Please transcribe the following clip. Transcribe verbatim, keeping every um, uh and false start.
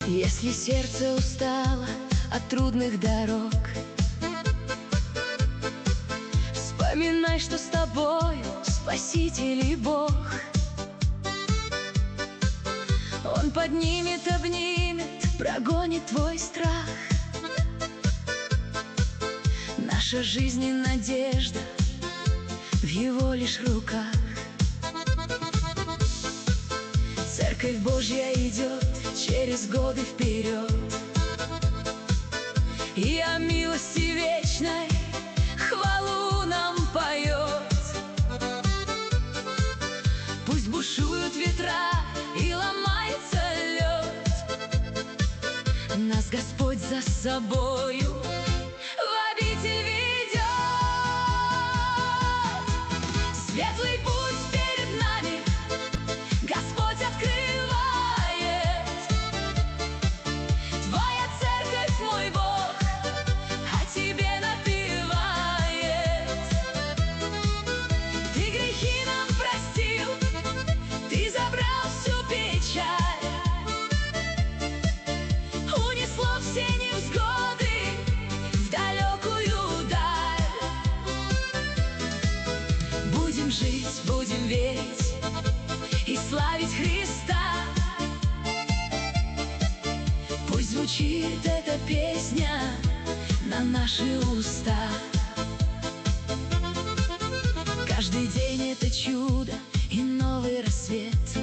Если сердце устало от трудных дорог, вспоминай, что с тобою Спаситель и Бог. Он поднимет, обнимет, прогонит твой страх. Наша жизнь и надежда в Его лишь руках. Церковь Божья идет через годы вперед, и о милости вечной хвалу нам поет. Пусть бушуют ветра и ломается лед, нас Господь за собою в обитель ведет. Светлый путь перед нами Господь открывает. Твоя церковь, мой Бог, о тебе напевает. Ты грехи нам простил, ты забрал всю печаль, унесло все невзгоды в далекую даль. Будем жить, будем верить и славить Христа. Пусть звучит эта песня на наши уста. Каждый день это чудо и новый рассвет.